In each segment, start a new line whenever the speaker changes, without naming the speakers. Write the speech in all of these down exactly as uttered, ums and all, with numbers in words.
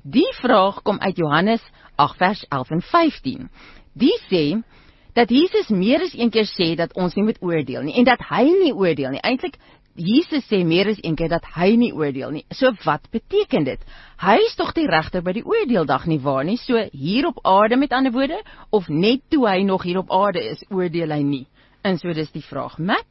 Die vraag kom uit Johannes agt vers elf en vyftien. Die sê dat Jesus meer as een keer sê dat ons nie moet oordeel nie, en dat hy nie oordeel nie. Eintlik, Jesus sê meer as een keer dat hy nie oordeel nie. So wat beteken dit? Hy is tog die regter by die oordeeldag nie waar nie, so hier op aarde met ander woorde, of net toe hy nog hier op aarde is, oordeel hy nie. En so dis die vraag. Matt?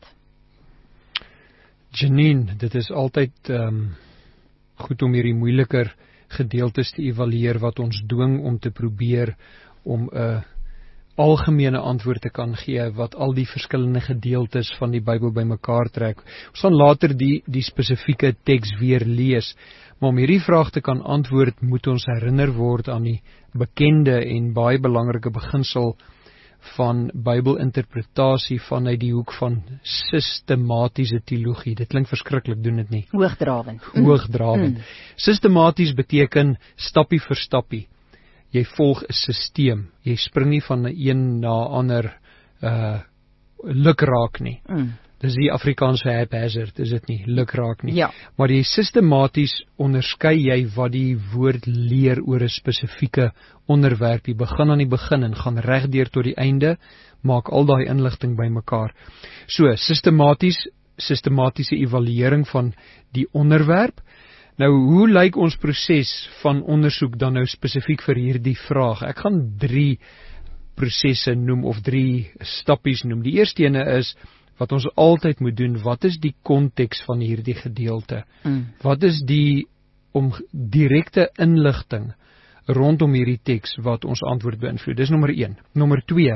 Janine, dit is altyd um, goed om hierdie moeiliker gedeeltes te evalueer wat ons dwing om te probeer om 'n uh, algemene antwoord te kan gee wat al die verskillende gedeeltes van die Bybel bymekaar trek. Ons gaan later die die spesifieke teks weer lees, maar om hierdie vraag te kan antwoord, moet ons herinner word aan die bekende en baie belangrike beginsel van Bybelinterpretasie vanuit die hoek van sistematiese teologie. Dit klink verskriklik, doen dit nie?
Hoogdrawend.
Hoogdrawend. Mm. Sistematies beteken stappie vir stappie. Jy volg 'n sisteem. Jy spring nie van een na ander uh, lukraak nie. Mm. Dis die Afrikaanse haphazard, is dit nie? Lukraak nie.
Ja.
Maar jy sistematies onderskei jy wat die woord leer oor 'n spesifieke onderwerp. Jy begin aan die begin en gaan regdeur tot die einde, maak al daai inligting bymekaar. So, sistematies, sistematiese evaluering van die onderwerp. Nou, hoe lyk ons proses van ondersoek dan nou spesifiek vir hierdie vraag? Ek gaan drie prosesse noem of drie stappies noem. Die eerste ene is wat ons altyd moet doen, wat is die konteks van hierdie gedeelte? Mm. Wat is die om direkte inligting rondom hierdie teks wat ons antwoord beïnvloed? Dis nommer een. Nommer twee,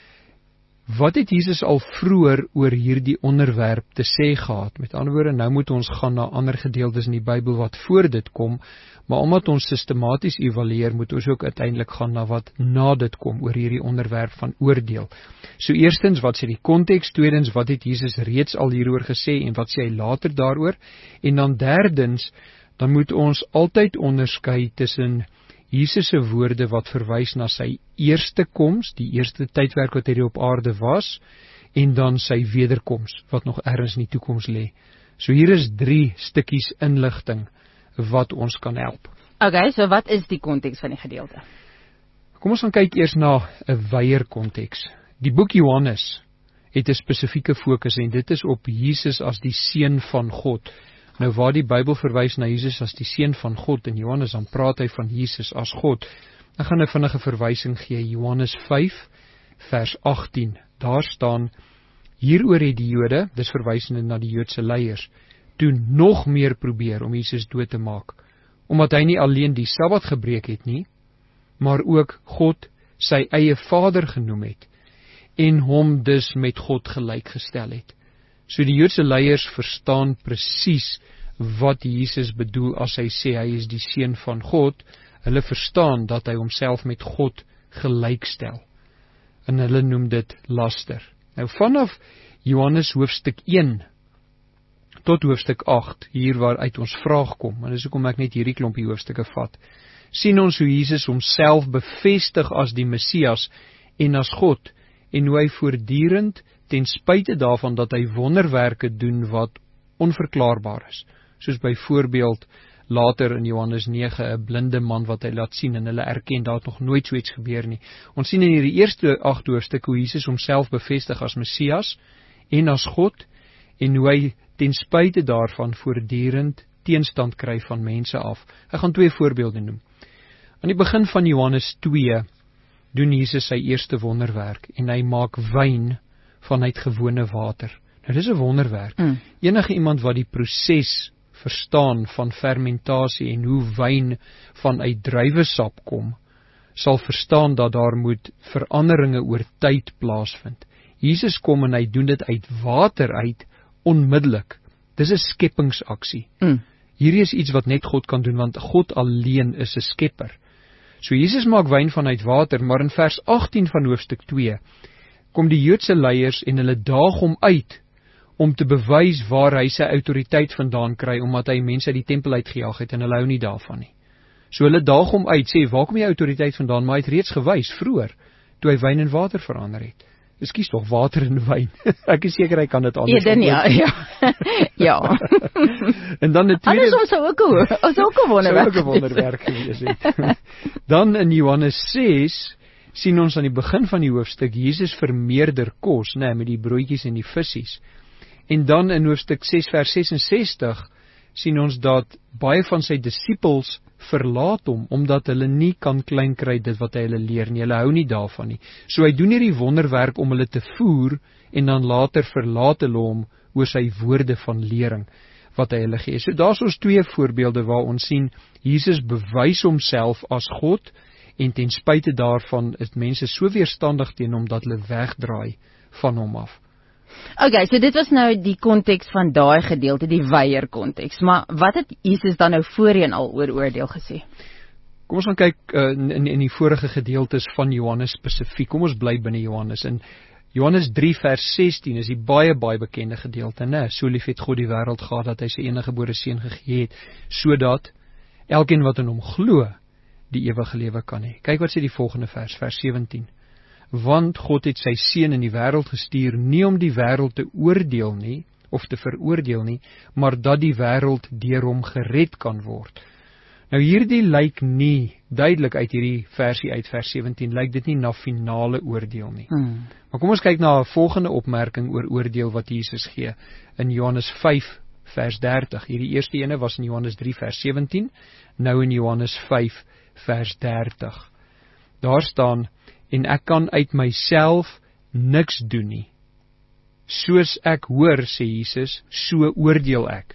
wat het Jesus al vroeër oor hierdie onderwerp te sê gehad? Met ander woorde, nou moet ons gaan na ander gedeeltes in die Bybel wat voor dit kom, maar omdat ons sistematies evalueer, moet ons ook uiteindelik gaan na wat na dit kom oor hierdie onderwerp van oordeel. So eerstens, wat sê die konteks? Tweedens, wat het Jesus reeds al hieroor gesê en wat sê hy later daaroor? En dan derdens, dan moet ons altyd onderskei tussen Jesus se woorde wat verwys na sy eerste koms, die eerste tydperk wat hy op aarde was, en dan sy wederkoms wat nog ergens in die toekoms lê. So hier is drie stukkies inligting wat ons kan help.
Okay, so wat is die konteks van die gedeelte?
Kom ons gaan kyk eers na 'n wyeer konteks. Die boek Johannes het 'n spesifieke fokus en dit is op Jesus as die seun van God. Nou waar die Bybel verwys na Jesus as die seun van God in Johannes, dan praat hy van Jesus as God. Ek gaan 'n vinnige verwysing gee, Johannes vyf vers agttien. Daar staan: hieroor het die Jode, dis verwysende na die Joodse leiers, toe nog meer probeer om Jesus dood te maak, omdat hy nie alleen die Sabbat gebreek het nie, maar ook God sy eie Vader genoem het en hom dus met God gelyk gestel het. So die Joodse leiers verstaan presies wat Jesus bedoel as hy sê hy is die seun van God. Hulle verstaan dat hy homself met God gelyk stel. En hulle noem dit laster. Nou vanaf Johannes hoofstuk een tot hoofstuk agt, hier waaruit ons vraag kom, en dis hoekom ek net hierdie klompie hoofstukke vat, sien ons hoe Jesus homself bevestig as die Messias en as God, en hoe hy voortdurend ten spyte daarvan dat hy wonderwerke doen wat onverklaarbaar is. Soos byvoorbeeld later in Johannes nege, 'n blinde man wat hy laat sien en hulle erken daar het nog nooit so iets gebeur nie. Ons sien in hierdie eerste agt hoofstukke hoe Jesus homself bevestig as Messias en as God, en hoe hy ten spyte daarvan voortdurend teenstand kry van mense af. Ek gaan twee voorbeelde noem. Aan die begin van Johannes twee doen Jesus sy eerste wonderwerk en hy maak wyn vanuit gewone water. Nou dis 'n wonderwerk. Mm. Enige iemand wat die proses verstaan van fermentasie en hoe wyn vanuit druiwesap kom, sal verstaan dat daar moet veranderinge oor tyd plaasvind. Jesus kom en hy doen dit uit water uit onmiddellik. Dis 'n skepingsaksie. Mm. Hierdie is iets wat net God kan doen, want God alleen is 'n skepper. So Jesus maak wyn vanuit water, maar in vers agttien van hoofstuk twee kom die Joodse leiers en hulle daag hom uit om te bewys waar hy sy autoriteit vandaan kry, omdat hy mense uit die tempel uitgejaag het en hulle hou nie daarvan nie. So hulle daag hom uit, sê, waar kom jy autoriteit vandaan? Maar hy het reeds gewys vroeër, toe hy wyn in water verander het. Ekskuus tog, water en wyn. Ek is seker hy kan dit anders
Eden, ja, ja. ja.
En dan 'n tweede
Anders sou ook 'n ons ook 'n wonderwerk.
Sou ook 'n wonderwerk gewees het. Dan in Johannes ses sien ons aan die begin van die hoofstuk Jesus vermeerder kos, nê, met die broodjies en die visse. En dan in hoofstuk ses vers sesensestig sien ons dat baie van sy disippels verlaat hom, omdat hulle nie kan klein kry dit wat hy hulle leer nie, hulle hou nie daarvan nie. So hy doen hierdie wonderwerk om hulle te voer, en dan later verlaat hulle hom oor sy woorde van lering, wat hy hulle gee. So daar's ons twee voorbeelde waar ons sien, Jesus bewys homself as God, en ten spyte daarvan is mense so weerstandig teen hom, dat hulle wegdraai van hom af.
Okay, so dit was nou die konteks van daai gedeelte, die weier konteks. Maar wat het Jesus dan nou voorheen al oor oordeel gesê?
Kom ons gaan kyk uh, in, in die vorige gedeeltes van Johannes spesifiek. Kom ons bly binne Johannes. In Johannes drie vers sestien is die baie baie bekende gedeelte, né? So lief het God die wêreld gehad dat hy sy eniggebore seun gegee het, sodat elkeen wat in hom glo, die ewige lewe kan hê. Kyk wat sê die volgende vers, vers sewentien. Want God het sy seun in die wêreld gestuur, nie om die wêreld te oordeel nie, of te veroordeel nie, maar dat die wêreld deur hom gered kan word. Nou hierdie lyk nie, duidelik uit hierdie versie uit vers sewentien, lyk dit nie na finale oordeel nie. Hmm. Maar kom ons kyk na 'n volgende opmerking oor oordeel wat Jesus gee, in Johannes vyf vers dertig. Hierdie eerste ene was in Johannes drie vers sewentien, nou in Johannes vyf vers dertig. Daar staan, en ek kan uit myself niks doen nie. Soos ek hoor, sê Jesus, so oordeel ek.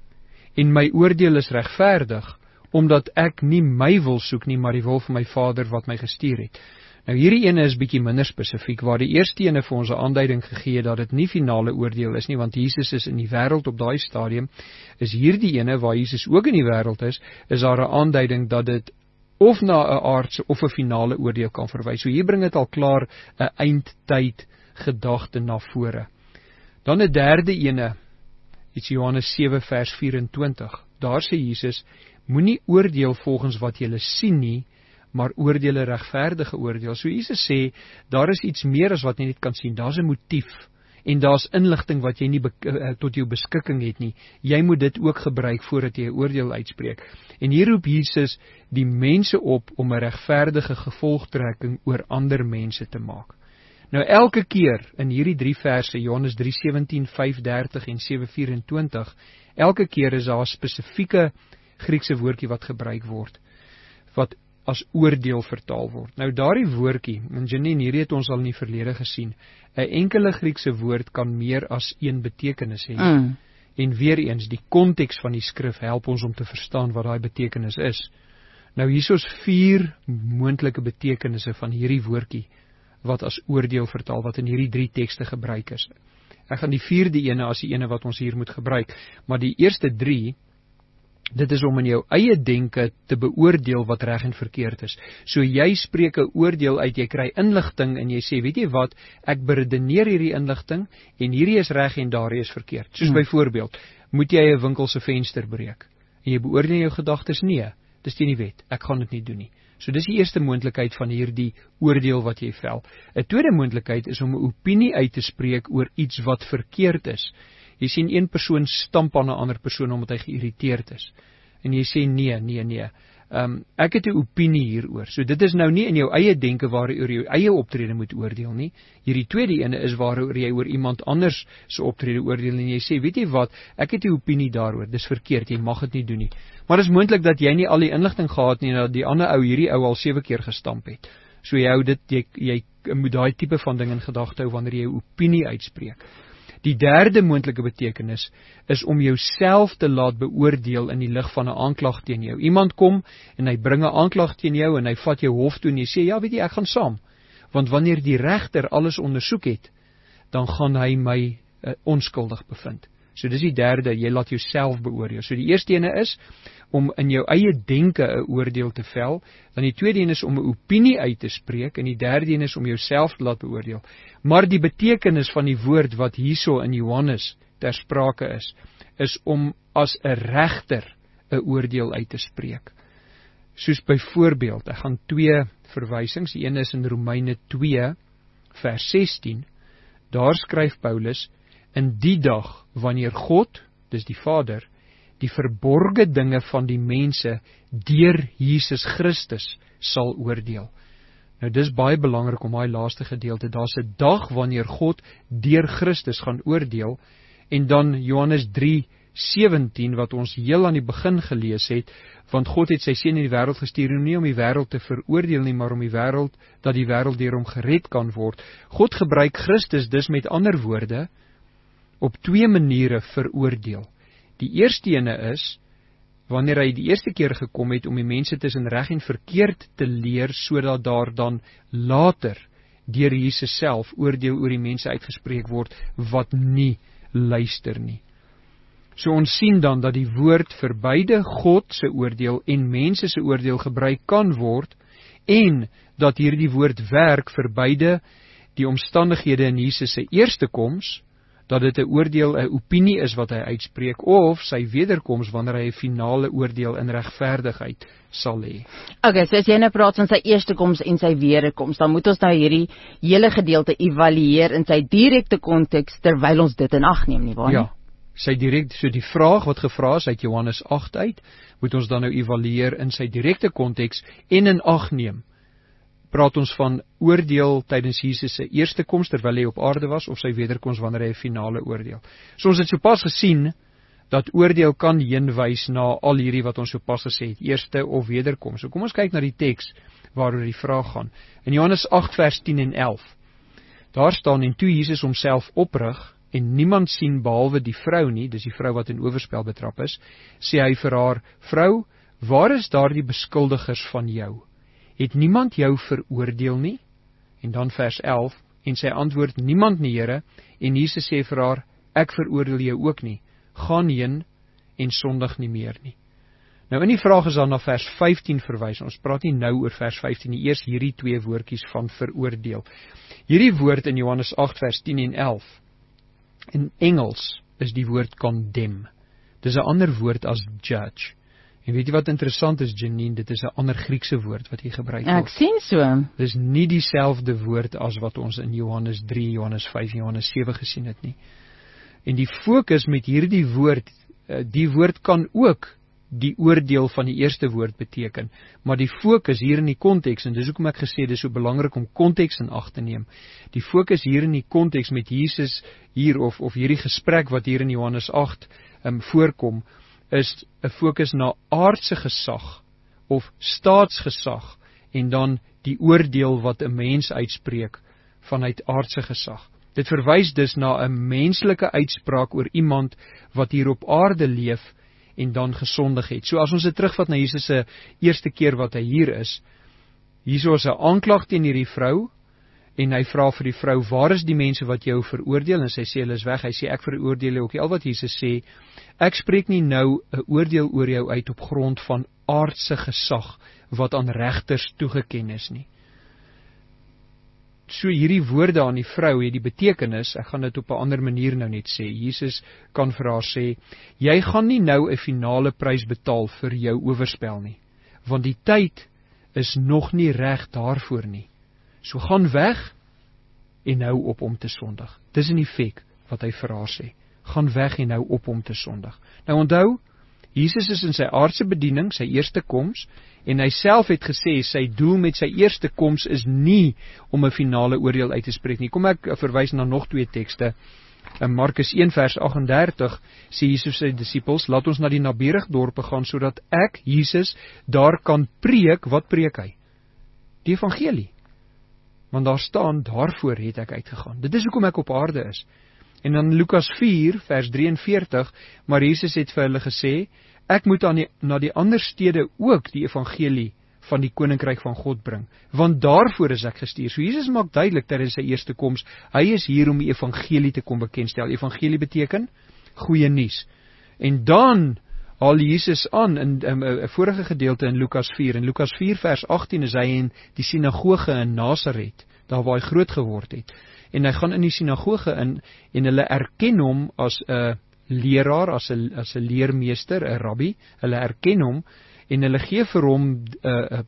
En my oordeel is regverdig, omdat ek nie my wil soek nie, maar die wil van my Vader wat my gestuur het. Nou hierdie ene is bietjie minder spesifiek, waar die eerste ene vir ons 'n aanduiding gegee dat dit nie finale oordeel is nie, want Jesus is in die wêreld op daai stadium. Is hierdie ene waar Jesus ook in die wêreld is, is daar 'n aanduiding dat dit of na 'n aardse of 'n finale oordeel kan verwys. So hier bring dit al klaar 'n eindtyd gedagte na vore. Dan 'n derde ene, iets Johannes sewe vers vyf-en-twintig. Daar sê Jesus, moenie oordeel volgens wat jy sien nie, maar oordeel 'n regverdige oordeel. So Jesus sê, daar is iets meer as wat jy net kan sien. Daar's 'n motief. En daar's inligting wat jy nie be- tot jou beskikking het nie. Jy moet dit ook gebruik voordat jy 'n oordeel uitspreek. En hier roep Jesus die mense op om 'n regverdige gevolgtrekking oor ander mense te maak. Nou elke keer in hierdie drie verse, Johannes drie sewentien, vyf dertig en sewe vyf-en-twintig, elke keer is daar 'n spesifieke Griekse woordjie wat gebruik word, wat as oordeel vertaal word. Nou daardie woordjie, en Janine, hierdie het ons al in die verlede gesien, 'n enkele Griekse woord kan meer as een betekenis hê. Mm. En weer eens, die konteks van die skrif help ons om te verstaan wat daai betekenis is. Nou hier is vier moontlike betekenisse van hierdie woordjie, wat as oordeel vertaal, wat in hierdie drie tekste gebruik is. Ek gaan die vierde ene as die ene wat ons hier moet gebruik, maar die eerste drie, dit is om in jou eie denke te beoordeel wat reg en verkeerd is. So jy spreek 'n oordeel uit, jy kry inligting en jy sê, weet jy wat, ek beredeneer hierdie inligting en hierdie is reg en daardie is verkeerd. Soos hmm. byvoorbeeld, moet jy 'n winkel se venster breek en jy beoordeel jou gedagtes, nee, dis teen die wet, ek gaan dit nie doen nie. So dis die eerste moontlikheid van hierdie oordeel wat jy vel. 'n Tweede moontlikheid is om 'n opinie uit te spreek oor iets wat verkeerd is. Jy sien een persoon stamp aan 'n ander persoon omdat hy geïrriteerd is. En jy sê nee, nee, nee. Um, ek het 'n opinie hieroor. So dit is nou nie in jou eie denke waar jy oor jou eie optrede moet oordeel nie. Hierdie tweede ene is waaroor jy oor iemand anders se optrede oordeel en jy sê, weet jy wat, ek het 'n opinie daaroor. Dis verkeerd, jy mag dit nie doen nie. Maar dit is moontlik dat jy nie al die inligting gehad nie en dat die ander ou hierdie ou al sewe keer gestamp het. So jy hou dit jy, jy moet daai tipe van ding in gedagte hou wanneer jy 'n opinie uitspreek. Die derde moontlike betekenis is om jouself te laat beoordeel in die lig van 'n aanklag teen jou. Iemand kom en hy bring 'n aanklag teen jou en hy vat jou hof toe en jy sê, ja, weet jy, ek gaan saam. Want wanneer die regter alles ondersoek het, dan gaan hy my uh, onskuldig bevind. So dis die derde, jy laat jouself beoordeel. So die eerste ene is om in jou eie denke 'n oordeel te vel, dan die tweede een is om 'n opinie uit te spreek en die derde een is om jouself te laat beoordeel. Maar die betekenis van die woord wat hierso in Johannes ter sprake is, is om as 'n regter 'n oordeel uit te spreek. Soos byvoorbeeld, ek gaan twee verwysings, die een is in Romeine twee vers sestien, daar skryf Paulus, in die dag, wanneer God, dis die Vader, die verborge dinge van die mense deur Jesus Christus sal oordeel. Nou dis baie belangrik om daai laaste gedeelte, daar's 'n dag wanneer God deur Christus gaan oordeel, en dan Johannes drie sewentien wat ons heel aan die begin gelees het, want God het sy seun in die wêreld gestuur, nie om die wêreld te veroordeel nie, maar om die wêreld, dat die wêreld deur hom gered kan word. God gebruik Christus dus met ander woorde op twee maniere veroordeel. Die eerste ene is, wanneer hy die eerste keer gekom het om die mense tussen reg en verkeerd te leer, sodat daar dan later deur Jesus self oordeel oor die mense uitgespreek word wat nie luister nie. So ons sien dan dat die woord vir beide God se oordeel en mense se oordeel gebruik kan word, en dat hierdie woord werk vir beide die omstandighede in Jesus se eerste koms, dat dit 'n oordeel, 'n opinie is wat hy uitspreek, of sy wederkoms wanneer hy 'n finale oordeel in regverdigheid sal hê.
Okay, so as jy nou praat van sy eerste koms en sy wederkoms, dan moet ons nou hierdie hele gedeelte evalueer in sy direkte konteks terwyl ons dit in ag neem, nie waar nie?
Ja. Sy direk, so die vraag wat gevra is uit Johannes agt uit, moet ons dan nou evalueer in sy direkte konteks en in ag neem. Praat ons van oordeel tydens Jesus se eerste koms terwyl hy op aarde was, of sy wederkoms wanneer hy 'n finale oordeel. So ons het sopas gesien dat oordeel kan heenwys na al hierdie wat ons sopas gesê het, eerste of wederkoms. So kom ons kyk na die teks waaroor die vraag gaan. In Johannes agt vers tien en elf. Daar staan, en toe Jesus homself oprig en niemand sien behalwe die vrou nie, dis die vrou wat in oorspel betrap is, sê hy vir haar, vrou, waar is daardie beskuldigers van jou? Het niemand jou veroordeel nie? En dan vers elf, en sy antwoord, niemand nie, Here, en Jesus sê vir haar, ek veroordeel jou ook nie, gaan heen en sondig nie meer nie. Nou in die vraag is dan na vers vyftien verwys, ons praat nie nou oor vers vyftien nie, eers hierdie twee woordjies van veroordeel. Hierdie woord in Johannes agt vers tien en elf, in Engels is die woord condemn. Dis 'n ander woord as judge. En weet jy wat interessant is, Janine, dit is 'n ander Griekse woord wat hier gebruik word.
Ek sien so.
Dis nie dieselfde woord as wat ons in Johannes drie, Johannes vyf, Johannes sewe gesien het nie. En die fokus met hierdie woord, die woord kan ook die oordeel van die eerste woord beteken, maar die fokus hier in die konteks, en dis hoekom ek gesê dis so belangrik om konteks in ag te neem. Die fokus hier in die konteks met Jesus hier of of hierdie gesprek wat hier in Johannes agt um, voorkom, is 'n fokus na aardse gesag of staatsgesag en dan die oordeel wat 'n mens uitspreek vanuit aardse gesag. Dit verwys dus na 'n menslike uitspraak oor iemand wat hier op aarde leef en dan gesondig het. So as ons dit terugvat na Jesus se eerste keer wat hy hier is, hierso is 'n aanklag teen hierdie vrou, en hy vra vir die vrou, waar is die mense wat jou veroordeel? En sy sê, hulle is weg. Hy sê, ek veroordeel jou ook nie. Al wat Jesus sê, ek spreek nie nou 'n oordeel oor jou uit op grond van aardse gesag, wat aan regters toegeken is nie. So hierdie woorde aan die vrou het die betekenis, ek gaan dit op 'n ander manier nou net sê, Jesus kan vir haar sê, jy gaan nie nou 'n finale prys betaal vir jou oorspel nie, want die tyd is nog nie reg daarvoor nie. So gaan weg en hou op om te sondig. Dis in effek wat hy vir haar sê. Gaan weg en hou op om te sondig. Nou onthou, Jesus is in sy aardse bediening, sy eerste koms, en hy self het gesê, sy doel met sy eerste koms is nie om 'n finale oordeel uit te spreek nie. Kom ek verwys na nog twee tekste. In Markus een vers agt en dertig sê Jesus sy disippels, laat ons na die naburige dorpe gaan, sodat ek, Jesus, daar kan preek. Wat preek hy? Die evangelie. Want daar staan, daarvoor het ek uitgegaan. Dit is hoekom ek op aarde is. En dan Lukas vier, vers drie en veertig, maar Jesus het vir hulle gesê, ek moet aan die, na die ander stede ook die evangelie van die koninkryk van God bring, want daarvoor is ek gestuur. So Jesus maak duidelik dat in sy eerste koms, hy is hier om die evangelie te kom bekendstel. Evangelie beteken goeie nuus. En dan haal Jesus aan in 'n vorige gedeelte in Lukas vier. In Lukas vier vers agttien is hy in die sinagoge in Nasaret, daar waar hy groot geword het. En hy gaan in die sinagoge in en hulle erken hom as 'n leraar, as 'n as 'n leermeester, 'n rabbi. Hulle erken hom en hulle gee vir hom 'n 'n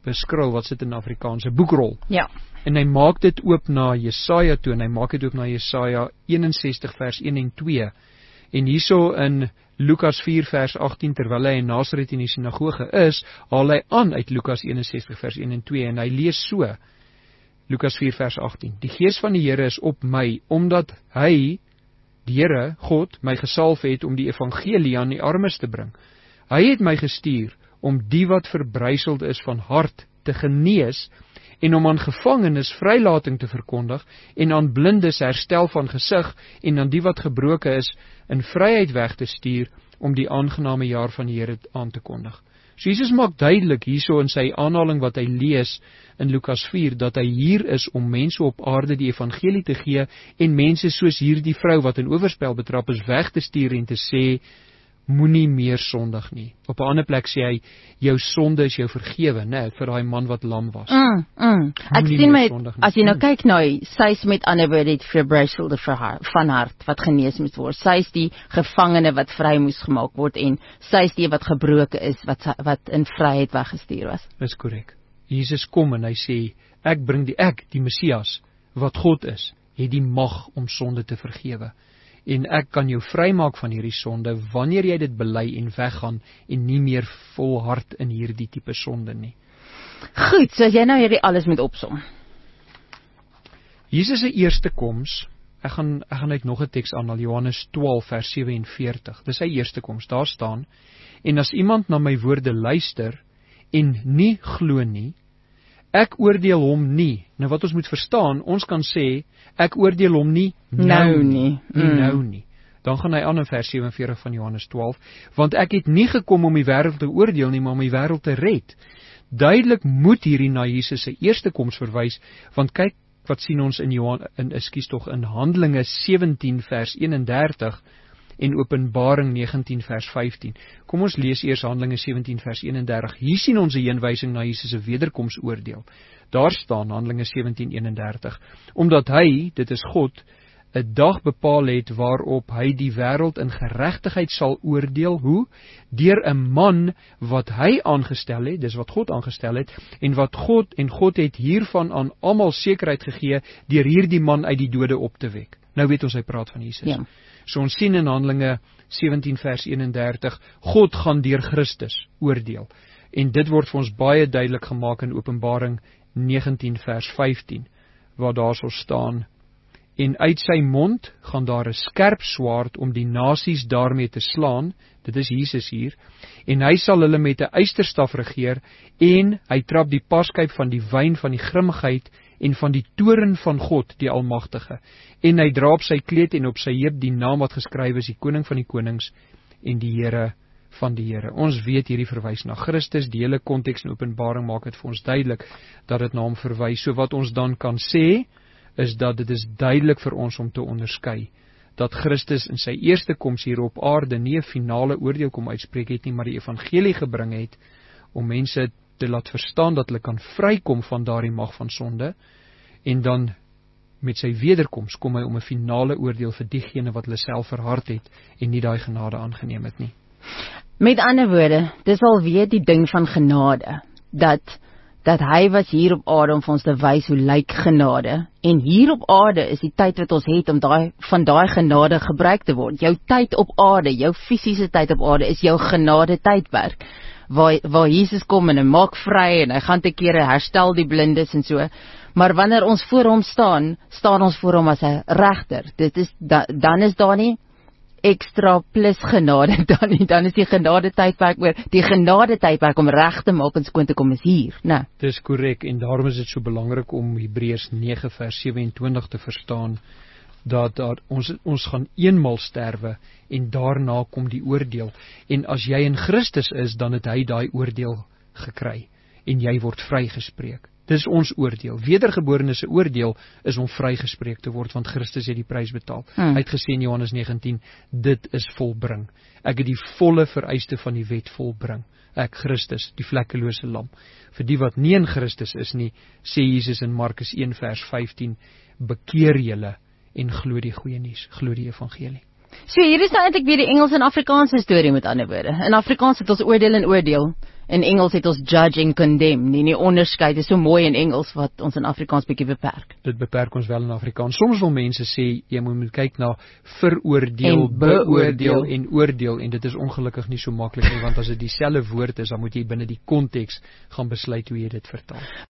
beskrul, wat sit in Afrikaans, 'n boekrol.
Ja.
En hy maak dit oop na Jesaja toe, en hy maak dit oop na Jesaja eenensestig vers een en twee. En hierso in Lukas vier vers agttien, terwyl hy in Nasaret in die sinagoge is, haal hy aan uit Lukas eenensestig vers een en twee, en hy lees so, Lukas vier vers agttien, die Gees van die Here is op my, omdat hy, die Here, God, my gesalf het om die evangelie aan die armes te bring. Hy het my gestuur om die wat verbryseld is van hart te genees, en om aan gevangenes vrylating te verkondig, en aan blindes herstel van gesig, en aan die wat gebroken is, in vryheid weg te stuur, om die aangename jaar van die Here aan te kondig. So Jesus maak duidelik hierso in sy aanhaling wat hy lees in Lukas vier, dat hy hier is om mense op aarde die evangelie te gee, en mense soos hierdie vrou wat in oorspel betrap is, weg te stuur en te sê, moenie meer sondig nie. Op 'n ander plek sê hy, jou sonde is jou vergewe, né, vir daai man wat lam was.
Mm, mm. Ek sien met, as jy nou kyk na, sy is met ander woorde het verbryselde van hart, wat genees moet word. Sy is die gevangene wat vry moes gemaak word, en sy is die wat gebroken is, wat, wat in vryheid weggestuur was.
Dis korrek. Jesus kom en hy sê, ek bring die ek, die Messias, wat God is, het die mag om sonde te vergewe. En ek kan jou vrymaak van hierdie sonde, wanneer jy dit bely en weggaan, en nie meer volhard in hierdie tipe sonde nie.
Goed, so as jy nou hierdie alles moet opsom.
Jesus se eerste koms, ek gaan, ek gaan uit nog 'n teks aanhaal, Johannes twaalf vers sewenveertig, dis sy eerste koms, daar staan, en as iemand na my woorde luister, en nie glo nie, ek oordeel hom nie. Nou wat ons moet verstaan, ons kan sê, ek oordeel hom nie nou,
nou
nie,
nie,
nie
mm.
nou nie. Dan gaan hy aan in vers sewenveertig van Johannes twaalf, want ek het nie gekom om die wêreld te oordeel nie, maar om die wêreld te red. Duidelik moet hierdie na Jesus se eerste koms verwys, want kyk wat sien ons in Johan in ekskuus tog in Handelinge sewentien vers eenendertig en Openbaring negentien vers vyftien. Kom ons lees eers Handelinge sewentien vers eenendertig. Hier sien ons 'n heenwysing na Jesus se wederkomsoordeel. Daar staan Handelinge sewentien eenendertig, omdat hy, dit is God, 'n dag bepaal het waarop hy die wêreld in geregtigheid sal oordeel. Hoe? Deur 'n man wat hy aangestel het, dis wat God aangestel het, en wat God en God het hiervan aan almal sekerheid gegee deur hierdie man uit die dode op te wek. Nou weet ons hy praat van Jesus.
Ja.
So ons sien in Handelinge sewentien vers eenendertig, God gaan deur Christus oordeel. En dit word vir ons baie duidelik gemaak in Openbaring negentien vers vyftien, waar daar sal staan, en uit sy mond gaan daar 'n skerp swaard om die nasies daarmee te slaan, dit is Jesus hier, en hy sal hulle met 'n eysterstaf regeer, en hy trap die paskyp van die wyn van die grimmigheid en van die toorn van God, die Almagtige, en hy dra op sy kleed en op sy heup die naam wat geskrywe is, die koning van die konings en die Here van die Here. Ons weet hierdie verwys na Christus, die hele konteks in Openbaring maak dit vir ons duidelik dat dit na hom verwys. So wat ons dan kan sê, is dat dit is duidelik vir ons om te onderskei, dat Christus in sy eerste koms hier op aarde nie 'n finale oordeel kom uitspreek het nie, maar die evangelie gebring het, om mense te laat verstaan dat hulle kan vrykom van daardie mag van sonde, en dan met sy wederkoms kom hy om 'n finale oordeel vir diegene wat hulle self verhard het, en nie daai genade aangeneem het nie.
Met ander woorde, dis alweer die ding van genade, dat dat hy was hier op aarde om vir ons te wys hoe lyk genade, en hier op aarde is die tyd wat ons het om daai, van daai genade gebruik te word. Jou tyd op aarde, jou fisiese tyd op aarde is jou genade tydperk, waar, waar Jesus kom en hy maak vry, en hy gaan te kere herstel die blindes en so, maar wanneer ons voor hom staan, staan ons voor hom as 'n regter. Dit is, da, dan is daar nie ekstra plus genade, dan, nie, dan is die genade tydperk oor, die genade tydperk om reg te maak en skoon te kom is hier, né?
Dis korrek, en daarom is dit so belangrik om Hebreërs nege vers sewenentwintig te verstaan, dat, dat ons, ons gaan eenmal sterwe, en daarna kom die oordeel, en as jy in Christus is, dan het hy daai oordeel gekry, en jy word vrygespreek. Dis ons oordeel. Wedergeborenes se oordeel is om vrygespreek te word, want Christus het die prys betaal. Hmm. Hy het gesê in Johannes negentien, dit is volbring. Ek het die volle vereiste van die wet volbring. Ek, Christus, die vlekkelose lam. Vir die wat nie in Christus is nie, sê Jesus in Markus een vers vyftien, bekeer julle en glo die goeie nuus, glo die evangelie.
So hier is nou eintlik weer die Engels en Afrikaanse storie met ander woorde. In Afrikaans het ons oordeel en oordeel, In Engels het ons judge en condemn, nie, nie onderskeid, is so mooi in Engels wat ons in Afrikaans bietjie beperk.
Dit beperk ons wel in Afrikaans. Soms wil mense sê, jy moet, moet kyk na veroordeel,
En beoordeel.
beoordeel en oordeel, en dit is ongelukkig nie so maklik nie, want as dit dieselfde woord is, dan moet jy binne die konteks gaan besluit hoe jy dit vertaal.